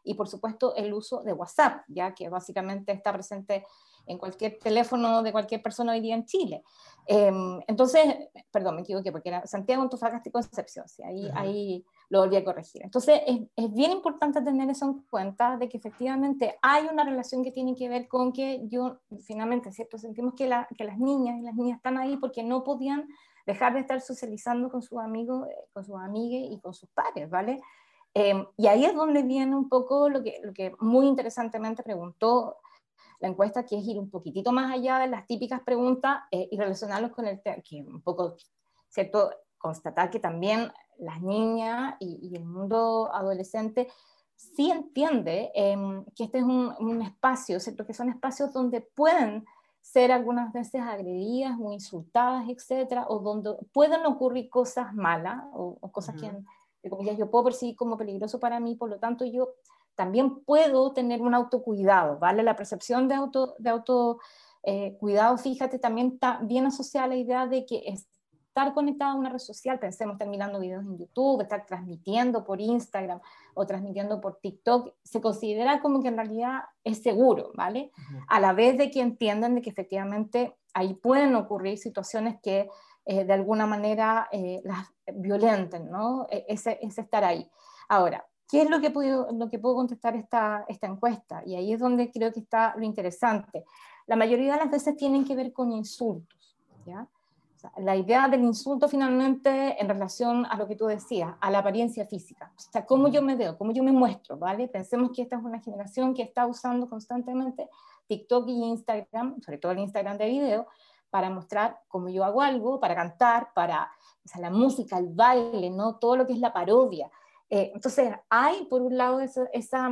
y por supuesto el uso de WhatsApp, ya que básicamente está presente en cualquier teléfono de cualquier persona hoy día en Chile. Eh, entonces, perdón, me equivoqué, porque era Santiago, Antofagasta y Concepción, sí, ahí, uh-huh. ahí lo volví a corregir. Entonces, es, es bien importante tener eso en cuenta, de que efectivamente hay una relación que tiene que ver con que yo, finalmente, ¿cierto? Sentimos que, la, que las niñas y las niñas están ahí porque no podían dejar de estar socializando con sus amigos, con sus amigas y con sus pares, ¿vale? Eh, y ahí es donde viene un poco lo que, lo que muy interesantemente preguntó la encuesta, que es ir un poquitito más allá de las típicas preguntas eh, y relacionarlos con el tema, que un poco, ¿cierto?, constatar que también las niñas y, y el mundo adolescente sí entiende eh, que este es un, un espacio, ¿cierto?, que son espacios donde pueden ser algunas veces agredidas o insultadas, etcétera, o donde pueden ocurrir cosas malas o, o cosas uh-huh. que, entre comillas, yo puedo percibir como peligroso para mí, por lo tanto yo también puedo tener un autocuidado, ¿vale? La percepción de auto, de auto eh, cuidado, fíjate, también está bien asociada a la idea de que estar conectado a una red social, pensemos, estar mirando videos en YouTube, estar transmitiendo por Instagram o transmitiendo por TikTok, se considera como que en realidad es seguro, ¿vale? Uh-huh. A la vez de que entiendan de que efectivamente ahí pueden ocurrir situaciones que eh, de alguna manera eh, las violenten, ¿no? Ese, ese estar ahí. Ahora, ¿qué es lo que puedo, lo que puedo contestar esta, esta encuesta? Y ahí es donde creo que está lo interesante. La mayoría de las veces tienen que ver con insultos, ¿ya? O sea, la idea del insulto finalmente en relación a lo que tú decías, a la apariencia física. O sea, cómo yo me veo, cómo yo me muestro, ¿vale? Pensemos que esta es una generación que está usando constantemente TikTok y Instagram, sobre todo el Instagram de video, para mostrar cómo yo hago algo, para cantar, para, o sea, la música, el baile, ¿no? Todo lo que es la parodia. Eh, entonces, hay por un lado esa, esa,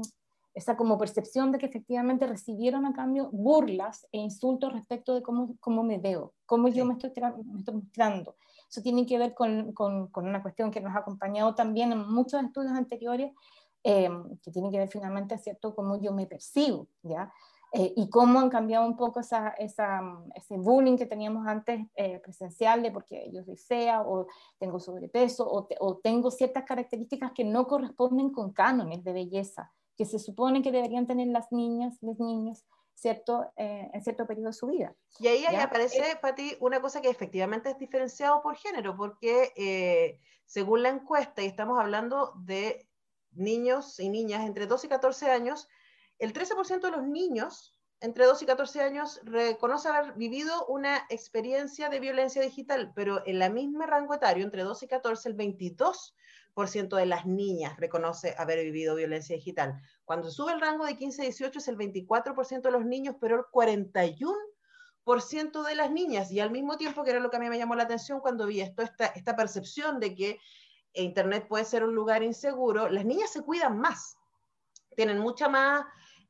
esa como percepción de que efectivamente recibieron a cambio burlas e insultos respecto de cómo, cómo me veo, cómo sí. yo me estoy, me estoy mostrando. Eso tiene que ver con, con, con una cuestión que nos ha acompañado también en muchos estudios anteriores, eh, que tiene que ver finalmente, ¿cierto?, cómo yo me percibo, ¿ya? Eh, y cómo han cambiado un poco esa, esa, ese bullying que teníamos antes eh, presencial de porque yo soy fea o tengo sobrepeso o, te, o tengo ciertas características que no corresponden con cánones de belleza que se supone que deberían tener las niñas, los niños, ¿cierto? Eh, en cierto periodo de su vida. Y ahí, ahí aparece, eh, Pati, una cosa que efectivamente es diferenciado por género, porque eh, según la encuesta, y estamos hablando de niños y niñas entre doce y catorce años, el trece por ciento de los niños entre doce y catorce años reconoce haber vivido una experiencia de violencia digital, pero en la misma rango etario, entre doce y catorce, el veintidós por ciento de las niñas reconoce haber vivido violencia digital. Cuando sube el rango de quince a dieciocho es el veinticuatro por ciento de los niños, pero el cuarenta y uno por ciento de las niñas. Y al mismo tiempo, que era lo que a mí me llamó la atención cuando vi esto, esta, esta percepción de que Internet puede ser un lugar inseguro, las niñas se cuidan más, tienen mucha más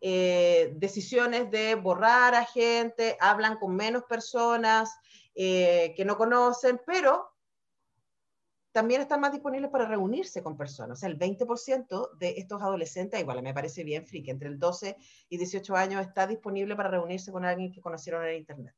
eh, decisiones de borrar a gente, hablan con menos personas eh, que no conocen, pero también están más disponibles para reunirse con personas. O sea, el veinte por ciento de estos adolescentes, igual me parece bien friki, entre el doce y dieciocho años está disponible para reunirse con alguien que conocieron en Internet.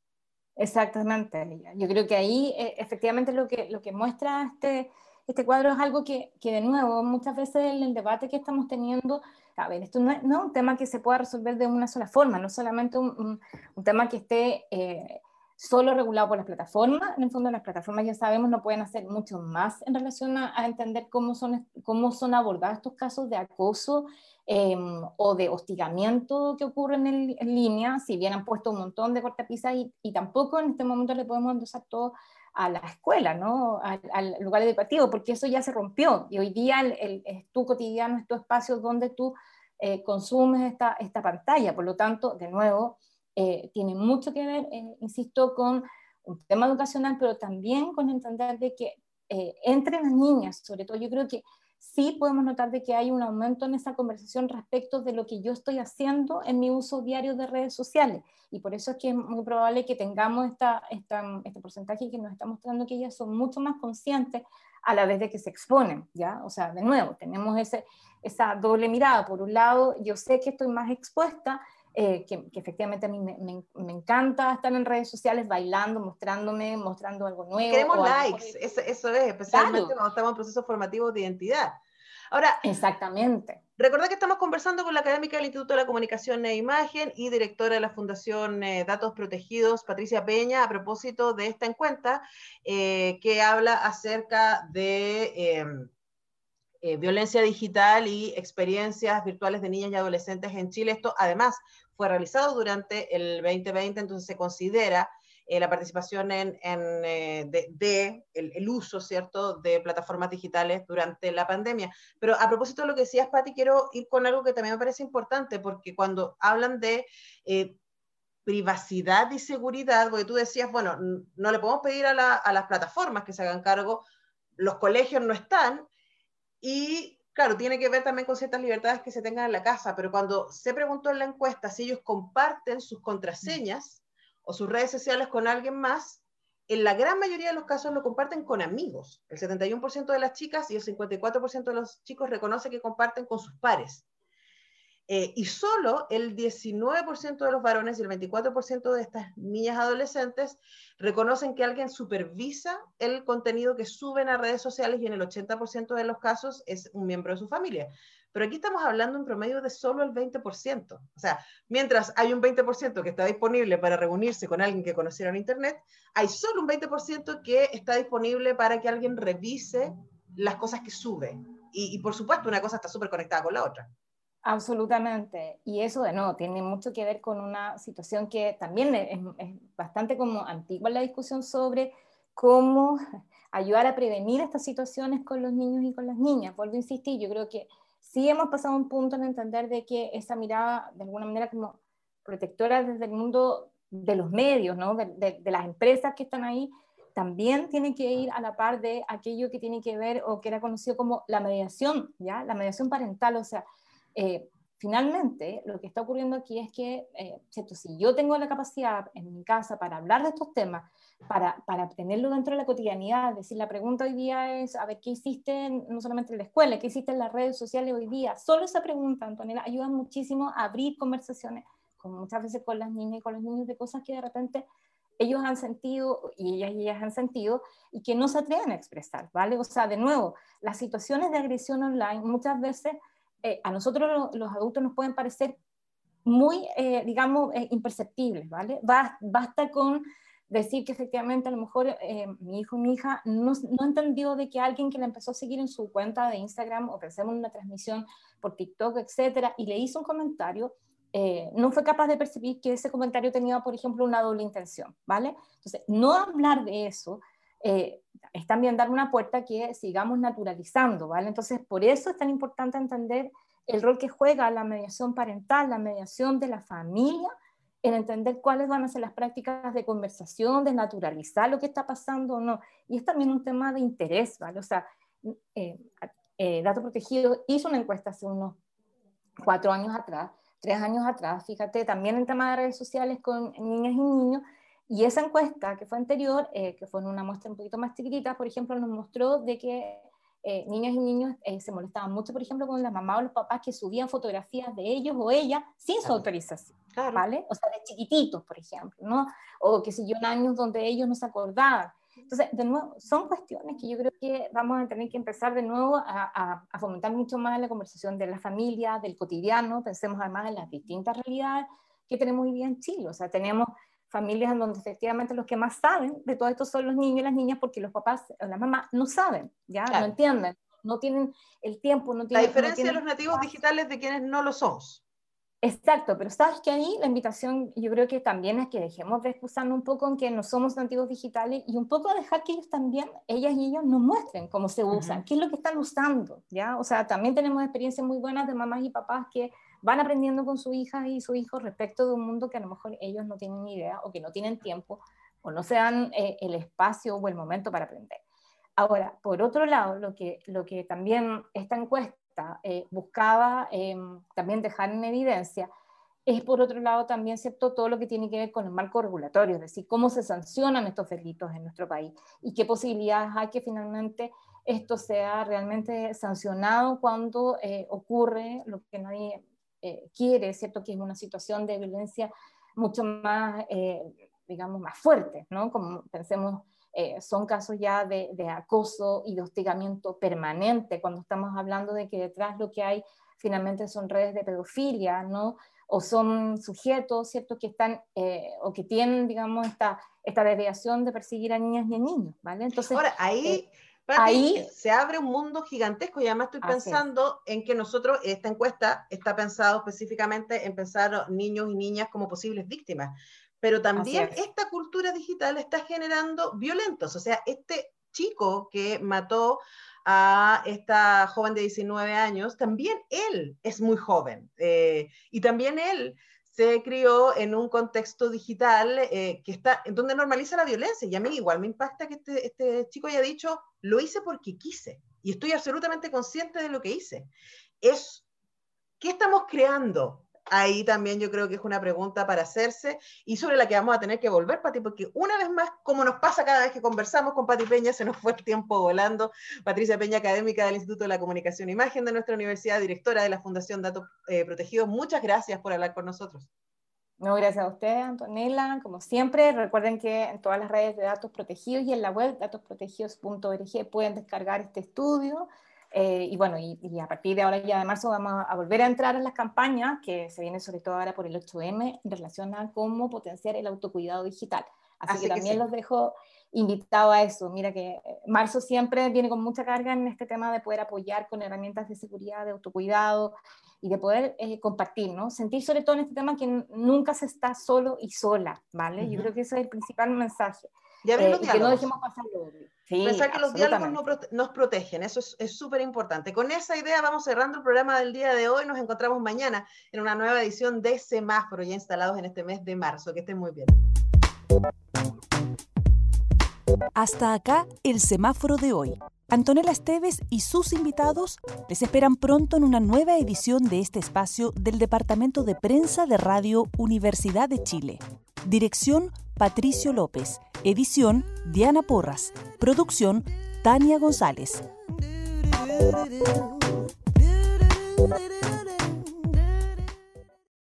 Exactamente. Yo creo que ahí eh, efectivamente lo que, lo que muestra este, este cuadro es algo que, que, de nuevo, muchas veces en el debate que estamos teniendo, a ver, esto no es, no es un tema que se pueda resolver de una sola forma, no es solamente un, un, un tema que esté eh, solo regulado por las plataformas. En el fondo, las plataformas, ya sabemos, no pueden hacer mucho más en relación a, a entender cómo son, cómo son abordados estos casos de acoso eh, o de hostigamiento que ocurren en, en línea, si bien han puesto un montón de cortapisas y, y tampoco en este momento le podemos endosar todo a la escuela, ¿no? Al, al lugar educativo, porque eso ya se rompió y hoy día el, el, es tu cotidiano, es tu espacio donde tú eh, consumes esta, esta pantalla. Por lo tanto, de nuevo, Eh, tiene mucho que ver, eh, insisto, con un tema educacional, pero también con entender de que eh, entre las niñas, sobre todo, yo creo que sí podemos notar de que hay un aumento en esa conversación respecto de lo que yo estoy haciendo en mi uso diario de redes sociales, y por eso es que es muy probable que tengamos esta, esta, este porcentaje que nos está mostrando que ellas son mucho más conscientes a la vez de que se exponen, ¿ya? O sea, de nuevo, tenemos ese, esa doble mirada. Por un lado, yo sé que estoy más expuesta, Eh, que, que efectivamente a mí me, me, me encanta estar en redes sociales bailando, mostrándome, mostrando algo nuevo. Queremos o likes, algo... eso, eso es, especialmente claro. cuando estamos en procesos formativos de identidad. Ahora, exactamente. Recordad que estamos conversando con la académica del Instituto de la Comunicación e Imagen y directora de la Fundación eh, Datos Protegidos, Patricia Peña, a propósito de esta encuesta eh, que habla acerca de eh, eh, violencia digital y experiencias virtuales de niñas y adolescentes en Chile. Esto además fue realizado durante el veinte veinte, entonces se considera Eh, la participación en, en eh, de, de el, el uso, ¿cierto?, de plataformas digitales durante la pandemia. Pero a propósito de lo que decías, Pati, quiero ir con algo que también me parece importante, porque cuando hablan de eh, privacidad y seguridad, porque tú decías, bueno, no le podemos pedir a, la, a las plataformas que se hagan cargo, los colegios no están, y claro, tiene que ver también con ciertas libertades que se tengan en la casa, pero cuando se preguntó en la encuesta si ellos comparten sus contraseñas o sus redes sociales con alguien más, en la gran mayoría de los casos lo comparten con amigos. El setenta y uno por ciento de las chicas y el cincuenta y cuatro por ciento de los chicos reconoce que comparten con sus pares. Eh, y solo el diecinueve por ciento de los varones y el veinticuatro por ciento de estas niñas adolescentes reconocen que alguien supervisa el contenido que suben a redes sociales, y en el ochenta por ciento de los casos es un miembro de su familia. Pero aquí estamos hablando en promedio de solo el veinte por ciento. O sea, mientras hay un veinte por ciento que está disponible para reunirse con alguien que conociera en Internet, hay solo un veinte por ciento que está disponible para que alguien revise las cosas que sube. Y, y por supuesto, una cosa está súper conectada con la otra. Absolutamente, y eso de nuevo tiene mucho que ver con una situación que también es, es bastante como antigua, la discusión sobre cómo ayudar a prevenir estas situaciones con los niños y con las niñas. Vuelvo a insistir, yo creo que sí hemos pasado un punto en entender de que esa mirada de alguna manera como protectora desde el mundo de los medios, ¿no? de, de, de las empresas que están ahí, también tiene que ir a la par de aquello que tiene que ver o que era conocido como la mediación, ¿ya? La mediación parental, o sea, Eh, finalmente, lo que está ocurriendo aquí es que, eh, ¿cierto? Si yo tengo la capacidad en mi casa para hablar de estos temas, para, para tenerlo dentro de la cotidianidad, es decir, la pregunta hoy día es, a ver, ¿qué hiciste no solamente en la escuela, qué hiciste en las redes sociales hoy día? Solo esa pregunta, Antonella, ayuda muchísimo a abrir conversaciones, como muchas veces con las niñas y con los niños, de cosas que de repente ellos han sentido, y ellas y ellas han sentido, y que no se atreven a expresar, ¿vale? O sea, de nuevo, las situaciones de agresión online muchas veces Eh, a nosotros los, los adultos nos pueden parecer muy, eh, digamos, eh, imperceptibles, ¿vale? Basta con decir que efectivamente a lo mejor eh, mi hijo o mi hija no, no entendió de que alguien que le empezó a seguir en su cuenta de Instagram, o pensemos en una transmisión por TikTok, etcétera, y le hizo un comentario, eh, no fue capaz de percibir que ese comentario tenía, por ejemplo, una doble intención, ¿vale? Entonces, no hablar de eso eh, es también dar una puerta que sigamos naturalizando, ¿vale? Entonces, por eso es tan importante entender el rol que juega la mediación parental, la mediación de la familia, en entender cuáles van a ser las prácticas de conversación, de naturalizar lo que está pasando o no. Y es también un tema de interés, ¿vale? O sea, eh, eh, Datos Protegidos hizo una encuesta hace unos cuatro años atrás, tres años atrás, fíjate, también en tema de redes sociales con niñas y niños, y esa encuesta que fue anterior, eh, que fue en una muestra un poquito más chiquitita, por ejemplo, nos mostró de que eh, niñas y niños eh, se molestaban mucho, por ejemplo, con las mamás o los papás que subían fotografías de ellos o ella sin claro. su autorización, claro. ¿vale? O sea, de chiquititos, por ejemplo, ¿no? O que siguió en años donde ellos no se acordaban. Entonces, de nuevo, son cuestiones que yo creo que vamos a tener que empezar de nuevo a, a, a fomentar mucho más la conversación de la familia, del cotidiano. Pensemos además en las distintas realidades que tenemos hoy día en Chile. O sea, tenemos familias en donde efectivamente los que más saben de todo esto son los niños y las niñas, porque los papás o las mamás no saben, ¿ya? Claro. No entienden, no tienen el tiempo, no tienen... La diferencia no tienen de los nativos digitales de quienes no lo somos. Exacto, pero sabes que ahí la invitación yo creo que también es que dejemos de excusarnos un poco en que no somos nativos digitales y un poco dejar que ellos también, ellas y ellos nos muestren cómo se usan, uh-huh. qué es lo que están usando, ¿ya? O sea, también tenemos experiencias muy buenas de mamás y papás que van aprendiendo con sus hijas y sus hijos respecto de un mundo que a lo mejor ellos no tienen ni idea o que no tienen tiempo o no se dan eh, el espacio o el momento para aprender. Ahora, por otro lado, lo que, lo que también esta encuesta Eh, buscaba eh, también dejar en evidencia es por otro lado también cierto todo lo que tiene que ver con el marco regulatorio, es decir, cómo se sancionan estos delitos en nuestro país y qué posibilidades hay que finalmente esto sea realmente sancionado cuando eh, ocurre lo que nadie eh, quiere, cierto, que es una situación de violencia mucho más, eh, digamos, más fuerte, ¿no? Como pensemos eh, son casos ya de, de acoso y de hostigamiento permanente, cuando estamos hablando de que detrás lo que hay finalmente son redes de pedofilia, ¿no? O son sujetos, ¿cierto?, que están, eh, o que tienen, digamos, esta, esta desviación de perseguir a niñas y a niños, ¿vale? Entonces, ahora, ahí, eh, Pati, ahí se abre un mundo gigantesco, y además estoy pensando en que nosotros, esta encuesta está pensado específicamente en pensar niños y niñas como posibles víctimas, pero también esta cultura digital está generando violentos, o sea, este chico que mató a esta joven de diecinueve años, también él es muy joven, eh, y también él se crió en un contexto digital eh, que está, en donde normaliza la violencia, y a mí igual me impacta que este, este chico haya dicho, lo hice porque quise, y estoy absolutamente consciente de lo que hice. Es, ¿qué estamos creando? Ahí también yo creo que es una pregunta para hacerse y sobre la que vamos a tener que volver, Pati, porque una vez más, como nos pasa cada vez que conversamos con Pati Peña, se nos fue el tiempo volando. Patricia Peña, académica del Instituto de la Comunicación e Imagen de nuestra universidad, directora de la Fundación Datos eh, Protegidos, muchas gracias por hablar con nosotros. No, gracias a usted, Antonella. Como siempre, recuerden que en todas las redes de Datos Protegidos y en la web datos protegidos punto org pueden descargar este estudio. Eh, y bueno, y, y a partir de ahora ya de marzo vamos a, a volver a entrar en las campañas que se vienen sobre todo ahora por el ocho eme en relación a cómo potenciar el autocuidado digital. Así, Así que, que también sí. los dejo invitados a eso. Mira que marzo siempre viene con mucha carga en este tema de poder apoyar con herramientas de seguridad, de autocuidado y de poder eh, compartir, ¿no? Sentir sobre todo en este tema que nunca se está solo y sola, ¿vale? Uh-huh. Yo creo que ese es el principal mensaje. Y abrir los eh, diálogos. Que no dejemos pasarlo. Sí, pensar que los diálogos no prote nos protegen, eso es súper importante. Con esa idea vamos cerrando el programa del día de hoy, nos encontramos mañana en una nueva edición de Semáforo, ya instalados en este mes de marzo. Que estén muy bien. Hasta acá el Semáforo de hoy. Antonella Esteves y sus invitados les esperan pronto en una nueva edición de este espacio del Departamento de Prensa de Radio Universidad de Chile. Dirección Patricio López. Edición Diana Porras. Producción Tania González.